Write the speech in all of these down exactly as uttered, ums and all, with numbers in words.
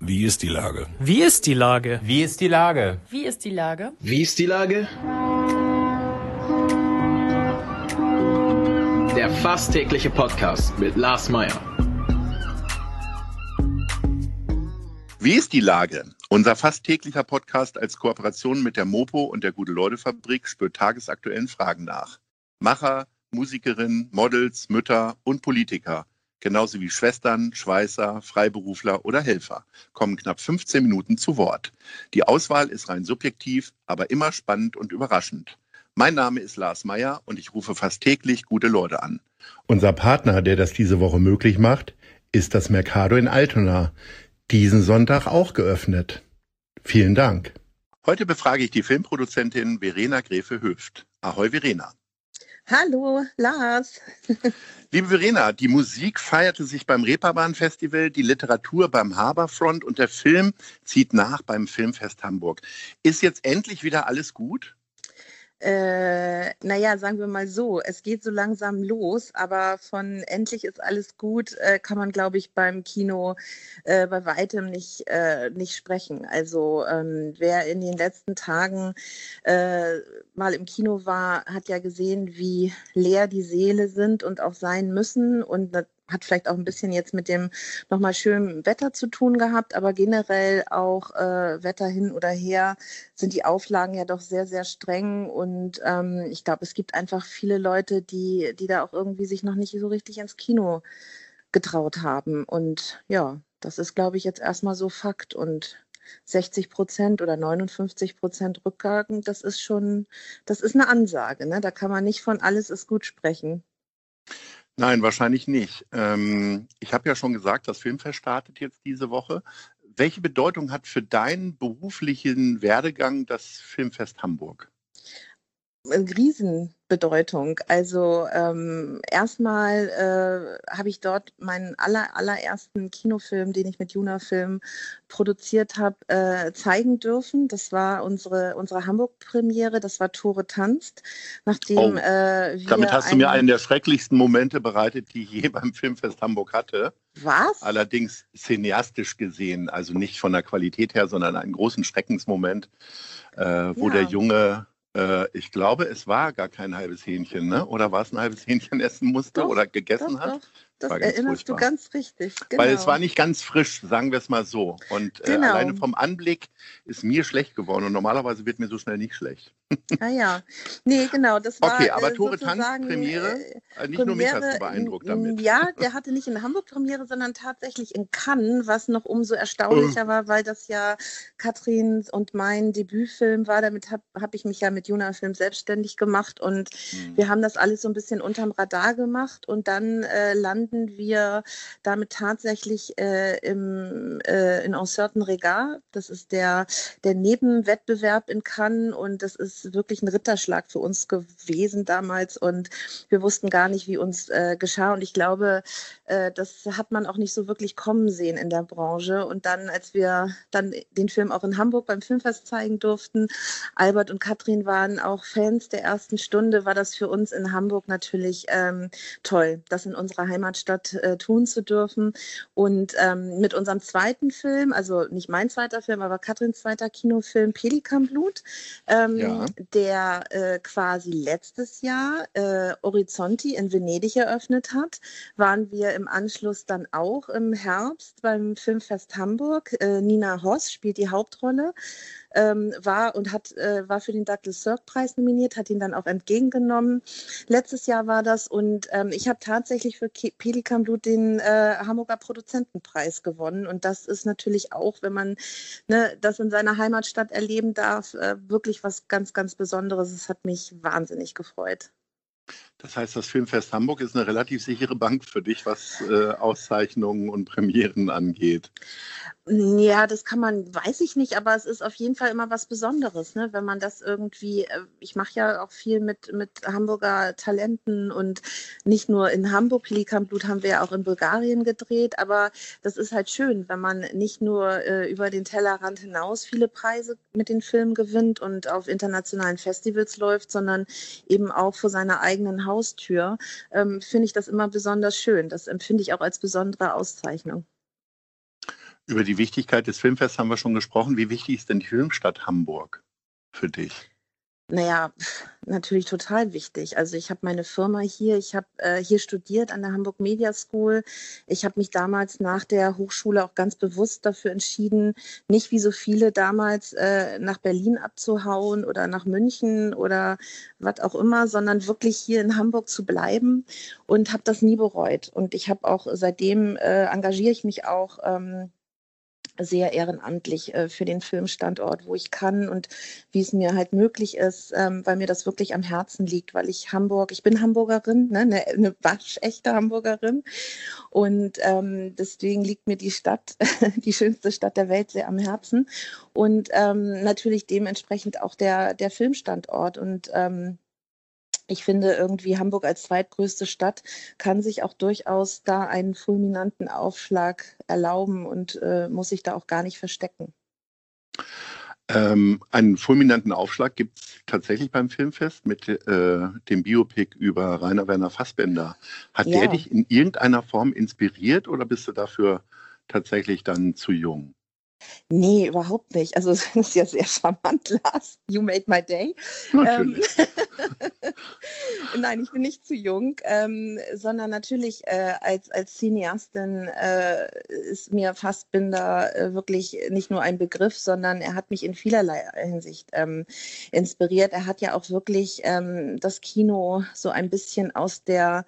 Wie ist die Lage? Wie ist die Lage? Wie ist die Lage? Wie ist die Lage? Wie ist die Lage? Der fast tägliche Podcast mit Lars Meyer. Wie ist die Lage? Unser fast täglicher Podcast als Kooperation mit der Mopo und der Gute-Leute-Fabrik spürt tagesaktuellen Fragen nach. Macher, Musikerinnen, Models, Mütter und Politiker, genauso wie Schwestern, Schweißer, Freiberufler oder Helfer, kommen knapp fünfzehn Minuten zu Wort. Die Auswahl ist rein subjektiv, aber immer spannend und überraschend. Mein Name ist Lars Meyer und ich rufe fast täglich gute Leute an. Unser Partner, der das diese Woche möglich macht, ist das Mercado in Altona. Diesen Sonntag auch geöffnet. Vielen Dank. Heute befrage ich die Filmproduzentin Verena Gräfe-Höft. Ahoi Verena. Hallo Lars. Liebe Verena, die Musik feierte sich beim Reeperbahn-Festival, die Literatur beim Harbourfront und der Film zieht nach beim Filmfest Hamburg. Ist jetzt endlich wieder alles gut? Äh, naja, sagen wir mal so, es geht so langsam los, aber von endlich ist alles gut, äh, kann man, glaube ich, beim Kino äh, bei weitem nicht, äh, nicht sprechen. Also ähm, wer in den letzten Tagen äh, mal im Kino war, hat ja gesehen, wie leer die Säle sind und auch sein müssen und hat vielleicht auch ein bisschen jetzt mit dem nochmal schönen Wetter zu tun gehabt, aber generell auch äh, Wetter hin oder her sind die Auflagen ja doch sehr, sehr streng und ähm, ich glaube, es gibt einfach viele Leute, die, die da auch irgendwie sich noch nicht so richtig ins Kino getraut haben und ja, das ist, glaube ich, jetzt erstmal so Fakt und sechzig Prozent oder neunundfünfzig Prozent Rückgang, das ist schon, das ist eine Ansage, ne? Da kann man nicht von alles ist gut sprechen. Nein, wahrscheinlich nicht. Ähm, ich habe ja schon gesagt, das Filmfest startet jetzt diese Woche. Welche Bedeutung hat für deinen beruflichen Werdegang das Filmfest Hamburg? Eine Riesenbedeutung. Also ähm, erstmal äh, habe ich dort meinen aller, allerersten Kinofilm, den ich mit Juna Film produziert habe, äh, zeigen dürfen. Das war unsere, unsere Hamburg-Premiere, das war Tore tanzt. Nachdem, oh, äh, wir damit hast du einen, mir einen der schrecklichsten Momente bereitet, die ich je beim Filmfest Hamburg hatte. Was? Allerdings cineastisch gesehen, also nicht von der Qualität her, sondern einen großen Schreckensmoment, äh, wo Ja. der Junge ich glaube, es war gar kein halbes Hähnchen, ne? Oder war es ein halbes Hähnchen essen musste Doch, oder gegessen doch, hat? doch. Das War ganz erinnerst furchtbar. du ganz richtig. Genau. Weil es war nicht ganz frisch, sagen wir es mal so. Und äh, Genau. alleine vom Anblick ist mir schlecht geworden. Und normalerweise wird mir so schnell nicht schlecht. Ah ja, nee, genau, das war Okay, aber äh, Tore Tanz, sozusagen, Premiere, äh, äh, nicht nur mich hast Premiere, du beeindruckt n- damit. Ja, der hatte nicht in Hamburg Premiere, sondern tatsächlich in Cannes, was noch umso erstaunlicher war, weil das ja Katrin und mein Debütfilm war. Damit habe hab ich mich ja mit Juna Film selbstständig gemacht und Hm. wir haben das alles so ein bisschen unterm Radar gemacht und dann äh, landen wir damit tatsächlich äh, im, äh, in Encertain-Regard. Das ist der, der Nebenwettbewerb in Cannes und das ist wirklich ein Ritterschlag für uns gewesen damals und wir wussten gar nicht, wie uns äh, geschah und ich glaube, äh, das hat man auch nicht so wirklich kommen sehen in der Branche und dann, als wir dann den Film auch in Hamburg beim Filmfest zeigen durften, Albert und Katrin waren auch Fans der ersten Stunde, war das für uns in Hamburg natürlich ähm, toll, das in unserer Heimatstadt äh, tun zu dürfen und ähm, mit unserem zweiten Film, also nicht mein zweiter Film, aber Katrins zweiter Kinofilm Pelikanblut, ähm, Ja. der äh, quasi letztes Jahr äh, Orizzonti in Venedig eröffnet hat, waren wir im Anschluss dann auch im Herbst beim Filmfest Hamburg. Äh, Nina Hoss spielt die Hauptrolle, ähm, war und hat, äh, war für den Douglas Sirk Preis nominiert, hat ihn dann auch entgegengenommen. Letztes Jahr war das und ähm, ich habe tatsächlich für Ke- Pelikanblut den äh, Hamburger Produzentenpreis gewonnen und das ist natürlich auch, wenn man ne, das in seiner Heimatstadt erleben darf, äh, wirklich was ganz, ganz Besonderes. Es hat mich wahnsinnig gefreut. Das heißt, das Filmfest Hamburg ist eine relativ sichere Bank für dich, was äh, Auszeichnungen und Premieren angeht. Ja, das kann man, weiß ich nicht, aber es ist auf jeden Fall immer was Besonderes, ne? Wenn man das irgendwie, äh, ich mache ja auch viel mit, mit Hamburger Talenten und nicht nur in Hamburg, Pelikanblut haben wir ja auch in Bulgarien gedreht, aber das ist halt schön, wenn man nicht nur äh, über den Tellerrand hinaus viele Preise mit den Filmen gewinnt und auf internationalen Festivals läuft, sondern eben auch vor seiner eigenen Haustür, ähm, finde ich das immer besonders schön. Das empfinde ich auch als besondere Auszeichnung. Über die Wichtigkeit des Filmfests haben wir schon gesprochen. Wie wichtig ist denn die Filmstadt Hamburg für dich? Naja, natürlich total wichtig. Also ich habe meine Firma hier, ich habe äh, hier studiert an der Hamburg Media School. Ich habe mich damals nach der Hochschule auch ganz bewusst dafür entschieden, nicht wie so viele damals äh, nach Berlin abzuhauen oder nach München oder was auch immer, sondern wirklich hier in Hamburg zu bleiben und habe das nie bereut. Und ich habe auch seitdem äh, engagiere ich mich auch ähm, sehr ehrenamtlich äh, für den Filmstandort, wo ich kann und wie es mir halt möglich ist, ähm, weil mir das wirklich am Herzen liegt, weil ich Hamburg, ich bin Hamburgerin, ne, eine, eine waschechte Hamburgerin und ähm, deswegen liegt mir die Stadt, die schönste Stadt der Welt, sehr am Herzen und ähm, natürlich dementsprechend auch der, der Filmstandort und ähm, ich finde irgendwie Hamburg als zweitgrößte Stadt kann sich auch durchaus da einen fulminanten Aufschlag erlauben und äh, muss sich da auch gar nicht verstecken. Ähm, einen fulminanten Aufschlag gibt es tatsächlich beim Filmfest mit äh, dem Biopic über Rainer Werner Fassbinder. Hat Ja. der dich in irgendeiner Form inspiriert oder bist du dafür tatsächlich dann zu jung? Nee, überhaupt nicht. Also das ist ja sehr charmant, Lars. You made my day. Natürlich. Ähm, Nein, ich bin nicht zu jung, ähm, sondern natürlich äh, als, als Cineastin äh, ist mir Fassbinder äh, wirklich nicht nur ein Begriff, sondern er hat mich in vielerlei Hinsicht ähm, inspiriert. Er hat ja auch wirklich ähm, das Kino so ein bisschen aus der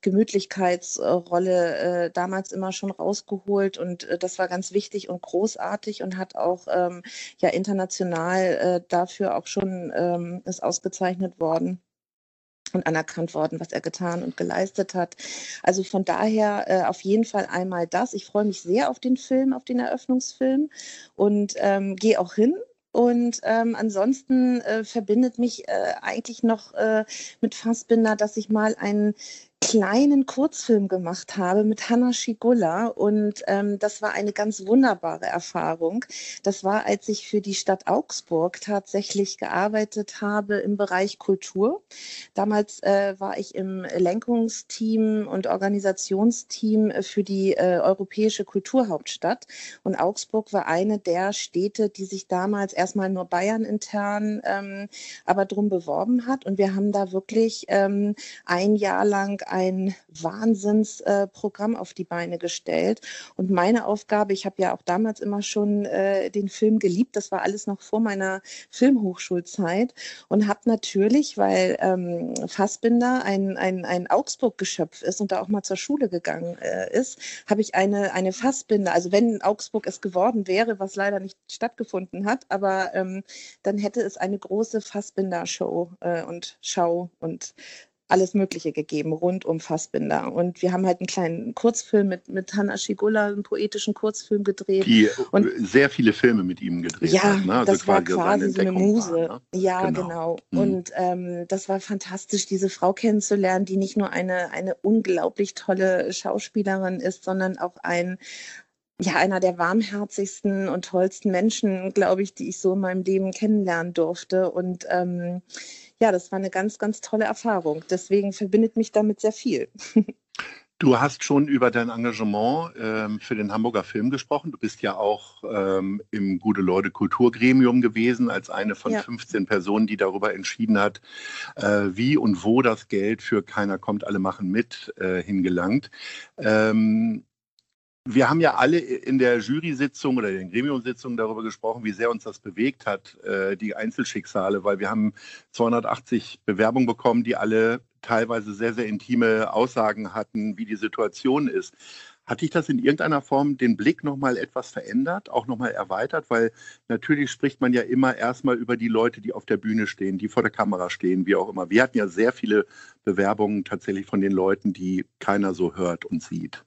Gemütlichkeitsrolle äh, damals immer schon rausgeholt und äh, das war ganz wichtig und großartig und hat auch ähm, ja international äh, dafür auch schon ähm, ist ausgezeichnet worden und anerkannt worden, was er getan und geleistet hat. Also von daher äh, auf jeden Fall einmal das. Ich freue mich sehr auf den Film, auf den Eröffnungsfilm und ähm, gehe auch hin. Und ähm, ansonsten äh, verbindet mich äh, eigentlich noch äh, mit Fassbinder, dass ich mal einen kleinen Kurzfilm gemacht habe mit Hanna Schigulla und ähm, das war eine ganz wunderbare Erfahrung. Das war, als ich für die Stadt Augsburg tatsächlich gearbeitet habe im Bereich Kultur. Damals äh, war ich im Lenkungsteam und Organisationsteam für die äh, europäische Kulturhauptstadt und Augsburg war eine der Städte, die sich damals erstmal nur Bayern intern ähm, aber drum beworben hat und wir haben da wirklich ähm, ein Jahr lang ein Wahnsinnsprogramm äh, auf die Beine gestellt. Und meine Aufgabe, ich habe ja auch damals immer schon äh, den Film geliebt, das war alles noch vor meiner Filmhochschulzeit und habe natürlich, weil ähm, Fassbinder ein, ein, ein Augsburg-Geschöpf ist und da auch mal zur Schule gegangen äh, ist, habe ich eine, eine Fassbinder, also wenn Augsburg es geworden wäre, was leider nicht stattgefunden hat, aber ähm, dann hätte es eine große Fassbinder-Show äh, und Schau und alles Mögliche gegeben rund um Fassbinder. Und wir haben halt einen kleinen Kurzfilm mit, mit Hanna Schigulla, einen poetischen Kurzfilm gedreht. Die und sehr viele Filme mit ihm gedreht ja, hat. Ne? Also das war quasi quasi so eine Muse. War, ne? Ja, genau. genau. Mhm. Und ähm, das war fantastisch, diese Frau kennenzulernen, die nicht nur eine, eine unglaublich tolle Schauspielerin ist, sondern auch ein ja, einer der warmherzigsten und tollsten Menschen, glaube ich, die ich so in meinem Leben kennenlernen durfte. Und ähm, ja, das war eine ganz, ganz tolle Erfahrung. Deswegen verbindet mich damit sehr viel. Du hast schon über dein Engagement ähm, für den Hamburger Film gesprochen. Du bist ja auch ähm, im Gute-Leute-Kulturgremium gewesen, als eine von ja. fünfzehn Personen, die darüber entschieden hat, äh, wie und wo das Geld für Keiner kommt, alle machen mit äh, hingelangt. Ähm, Wir haben ja alle in der Jury-Sitzung oder in den Gremiumsitzungen darüber gesprochen, wie sehr uns das bewegt hat, die Einzelschicksale, weil wir haben zweihundertachtzig Bewerbungen bekommen, die alle teilweise sehr, sehr intime Aussagen hatten, wie die Situation ist. Hat dich das in irgendeiner Form den Blick nochmal etwas verändert, auch nochmal erweitert? Weil natürlich spricht man ja immer erstmal über die Leute, die auf der Bühne stehen, die vor der Kamera stehen, wie auch immer. Wir hatten ja sehr viele Bewerbungen tatsächlich von den Leuten, die keiner so hört und sieht.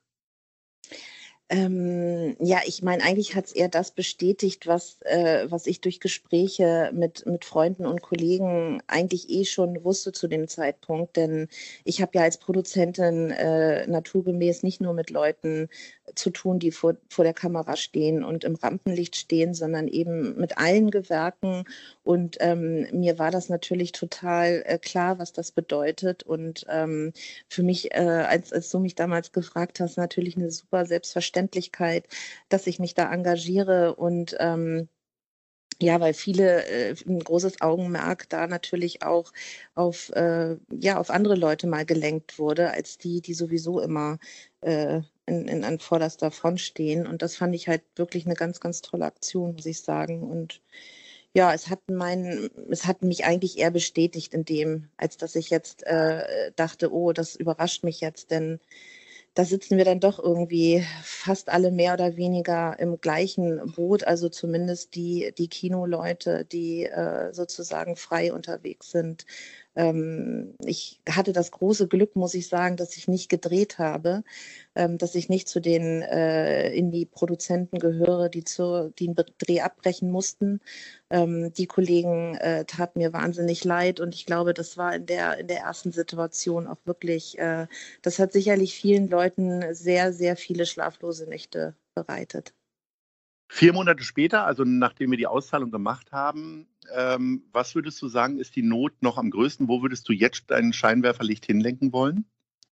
Ähm, ja, ich meine, eigentlich hat es eher das bestätigt, was, äh, was ich durch Gespräche mit, mit Freunden und Kollegen eigentlich eh schon wusste zu dem Zeitpunkt. Denn ich habe ja als Produzentin äh, naturgemäß nicht nur mit Leuten zu tun, die vor, vor der Kamera stehen und im Rampenlicht stehen, sondern eben mit allen Gewerken. Und ähm, mir war das natürlich total äh, klar, was das bedeutet. Und ähm, für mich, äh, als, als du mich damals gefragt hast, natürlich eine super Selbstverständlichkeit, dass ich mich da engagiere und ähm, ja, weil viele äh, ein großes Augenmerk da natürlich auch auf, äh, ja, auf andere Leute mal gelenkt wurde, als die, die sowieso immer äh, in, in an vorderster Front stehen. Und das fand ich halt wirklich eine ganz, ganz tolle Aktion, muss ich sagen. Und ja, es hat mein, es hat mich eigentlich eher bestätigt in dem, als dass ich jetzt äh, dachte, oh, das überrascht mich jetzt, denn da sitzen wir dann doch irgendwie fast alle mehr oder weniger im gleichen Boot, also zumindest die, die Kinoleute, die äh, sozusagen frei unterwegs sind. Ähm, ich hatte das große Glück, muss ich sagen, dass ich nicht gedreht habe, ähm, dass ich nicht zu den äh, Indie-Produzenten gehöre, die, zu, die den Dreh abbrechen mussten. Ähm, die Kollegen äh, taten mir wahnsinnig leid und ich glaube, das war in der, in der ersten Situation auch wirklich, äh, das hat sicherlich vielen Leuten sehr, sehr viele schlaflose Nächte bereitet. Vier Monate später, also nachdem wir die Auszahlung gemacht haben, ähm, was würdest du sagen, ist die Not noch am größten? Wo würdest du jetzt dein Scheinwerferlicht hinlenken wollen?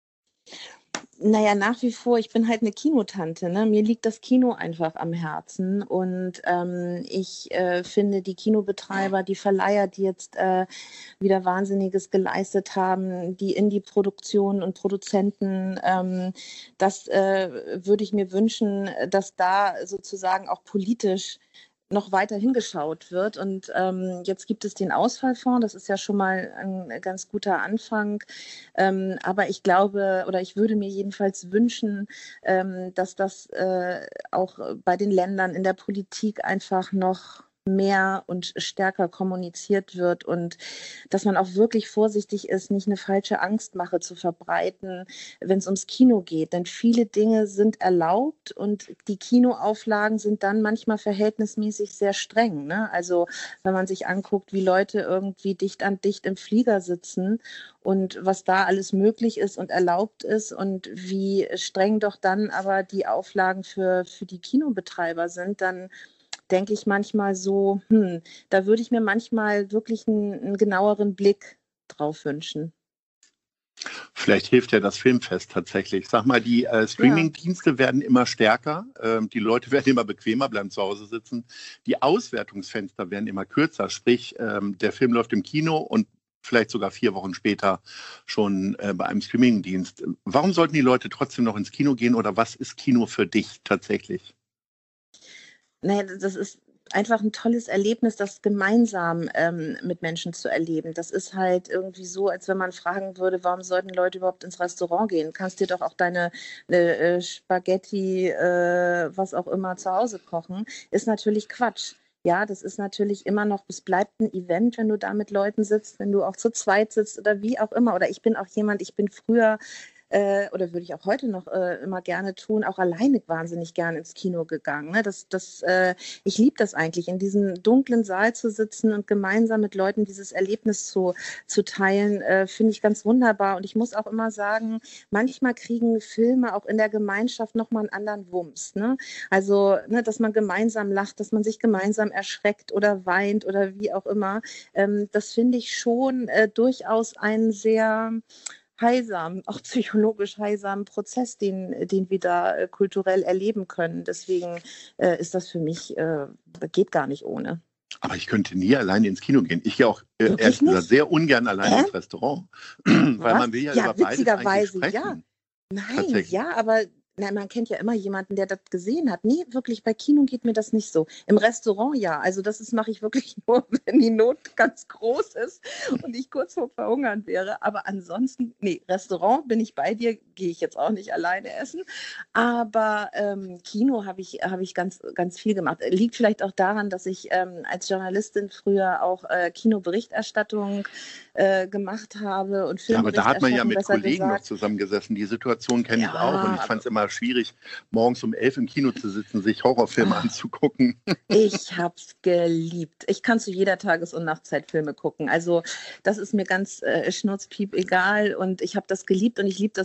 Naja, nach wie vor, ich bin halt eine Kinotante, ne? Mir liegt das Kino einfach am Herzen und ähm, ich äh, finde die Kinobetreiber, die Verleiher, die jetzt äh, wieder Wahnsinniges geleistet haben, die Indie-Produktionen und Produzenten, ähm, das äh, würde ich mir wünschen, dass da sozusagen auch politisch noch weiter hingeschaut wird. Und ähm, jetzt gibt es den Ausfallfonds, das ist ja schon mal ein ganz guter Anfang. Ähm, aber ich glaube, oder ich würde mir jedenfalls wünschen, ähm, dass das äh, auch bei den Ländern in der Politik einfach noch mehr und stärker kommuniziert wird und dass man auch wirklich vorsichtig ist, nicht eine falsche Angstmache zu verbreiten, wenn es ums Kino geht. Denn viele Dinge sind erlaubt und die Kinoauflagen sind dann manchmal verhältnismäßig sehr streng. Ne? Also wenn man sich anguckt, wie Leute irgendwie dicht an dicht im Flieger sitzen und was da alles möglich ist und erlaubt ist und wie streng doch dann aber die Auflagen für, für die Kinobetreiber sind, dann denke ich manchmal so, hm, da würde ich mir manchmal wirklich einen, einen genaueren Blick drauf wünschen. Vielleicht hilft ja das Filmfest tatsächlich. Sag mal, die äh, Streaming-Dienste werden immer stärker, ähm, die Leute werden immer bequemer, bleiben zu Hause sitzen. Die Auswertungsfenster werden immer kürzer, sprich, ähm, der Film läuft im Kino und vielleicht sogar vier Wochen später schon äh, bei einem Streaming-Dienst. Warum sollten die Leute trotzdem noch ins Kino gehen oder was ist Kino für dich tatsächlich? Naja, das ist einfach ein tolles Erlebnis, das gemeinsam ähm, mit Menschen zu erleben. Das ist halt irgendwie so, als wenn man fragen würde, warum sollten Leute überhaupt ins Restaurant gehen? Kannst dir doch auch deine äh, Spaghetti, äh, was auch immer, zu Hause kochen. Ist natürlich Quatsch. Ja, das ist natürlich immer noch, es bleibt ein Event, wenn du da mit Leuten sitzt, wenn du auch zu zweit sitzt oder wie auch immer. Oder ich bin auch jemand, ich bin früher äh, oder würde ich auch heute noch äh, immer gerne tun, auch alleine wahnsinnig gerne ins Kino gegangen. Ne? Das, das, äh, ich liebe das eigentlich, in diesem dunklen Saal zu sitzen und gemeinsam mit Leuten dieses Erlebnis zu, zu teilen, äh, finde ich ganz wunderbar. Und ich muss auch immer sagen, manchmal kriegen Filme auch in der Gemeinschaft nochmal einen anderen Wumms. Ne? Also, ne, dass man gemeinsam lacht, dass man sich gemeinsam erschreckt oder weint oder wie auch immer. Ähm, das finde ich schon äh, durchaus einen sehr heilsamen, auch psychologisch heilsamen Prozess, den, den wir da äh, kulturell erleben können. Deswegen äh, ist das für mich, äh, geht gar nicht ohne. Aber ich könnte nie alleine ins Kino gehen. Ich gehe auch äh, Wirklich ehrlich nicht? gesagt sehr ungern alleine Hä? ins Restaurant, weil Was? man will ja, Ja, über beides eigentlich witzigerweise, sprechen. ja. Nein, Tatsächlich. ja, aber na, man kennt ja immer jemanden, der das gesehen hat. Nee, wirklich, bei Kino geht mir das nicht so. Im Restaurant ja. Also das ist, mache ich wirklich nur, wenn die Not ganz groß ist und ich kurz vor Verhungern wäre. Aber ansonsten, nee, Restaurant bin ich bei dir, gehe ich jetzt auch nicht alleine essen. Aber ähm, Kino habe ich, habe ich ganz, ganz viel gemacht. Liegt vielleicht auch daran, dass ich ähm, als Journalistin früher auch äh, Kinoberichterstattung äh, gemacht habe und Ja, aber da hat man ja Filmberichterstattung, mit besser Kollegen noch gesagt. zusammengesessen. Die Situation kenne ich auch und ich Ja, fand es immer schwierig, morgens um elf im Kino zu sitzen, sich Horrorfilme ah, anzugucken. ich habe es geliebt. Ich kann zu jeder Tages- und Nachtzeit Filme gucken. Also das ist mir ganz äh, schnurzpiep egal und ich habe das geliebt und ich liebe das heute noch.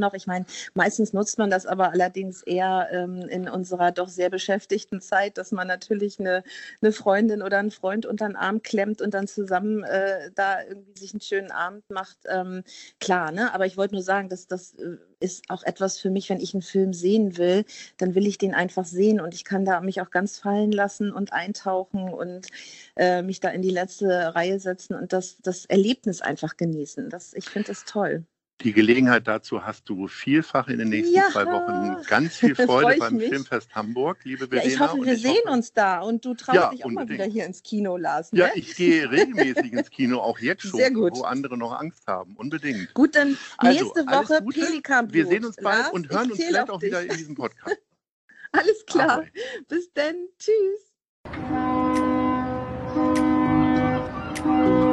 noch. Ich meine, meistens nutzt man das aber allerdings eher ähm, in unserer doch sehr beschäftigten Zeit, dass man natürlich eine, eine Freundin oder einen Freund unter den Arm klemmt und dann zusammen äh, da irgendwie sich einen schönen Abend macht. Ähm, klar, ne? Aber ich wollte nur sagen, dass das äh, ist auch etwas für mich, wenn ich einen Film sehen will, dann will ich den einfach sehen und ich kann da mich auch ganz fallen lassen und eintauchen und äh, mich da in die letzte Reihe setzen und das, das Erlebnis einfach genießen. Das, ich finde das toll. Die Gelegenheit dazu hast du vielfach in den nächsten Ja. zwei Wochen. Ganz viel Freu Vereude ich beim mich. Filmfest Hamburg, liebe Ja, Verena. ich hoffe, und wir ich sehen hoffe, uns da und du traust Ja, dich auch mal unbedingt. wieder hier ins Kino, Lars. Ne? Ja, ich gehe regelmäßig ins Kino, auch jetzt schon, Sehr gut. wo andere noch Angst haben. Unbedingt. Gut, dann Also, nächste alles Woche Gute. Pelikanblut. Wir sehen uns bald Lars, und hören ich uns zähl vielleicht auf auch wieder dich. in diesem Podcast. Alles klar. Ahoi. Bis dann. Tschüss.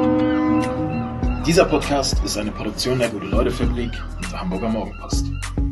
Dieser Podcast ist eine Produktion der Gute-Leute-Fabrik und der Hamburger Morgenpost.